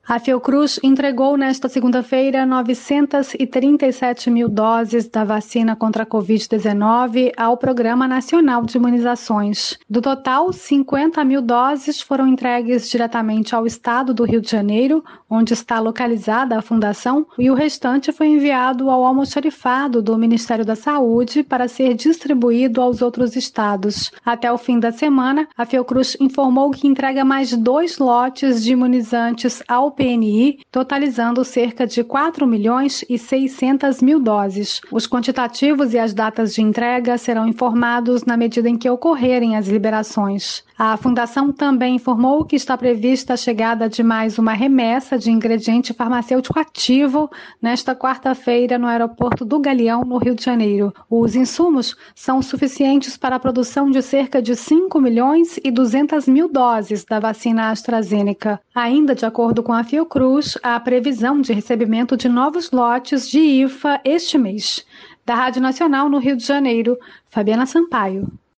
A Fiocruz entregou nesta segunda-feira 937 mil doses da vacina contra a Covid-19 ao Programa Nacional de Imunizações. Do total, 50 mil doses foram entregues diretamente ao estado do Rio de Janeiro, onde está localizada a fundação, e o restante foi enviado ao almoxarifado do Ministério da Saúde para ser distribuído aos outros estados. Até o fim da semana, a Fiocruz informou que entrega mais 2 lotes de imunizantes ao PNI, totalizando cerca de 4.600.000 doses. Os quantitativos e as datas de entrega serão informados na medida em que ocorrerem as liberações. A Fundação também informou que está prevista a chegada de mais uma remessa de ingrediente farmacêutico ativo nesta quarta-feira no aeroporto do Galeão, no Rio de Janeiro. Os insumos são suficientes para a produção de cerca de 5.200.000 doses da vacina AstraZeneca. Ainda de acordo com a Fiocruz, há previsão de recebimento de novos lotes de IFA este mês. Da Rádio Nacional no Rio de Janeiro, Fabiana Sampaio.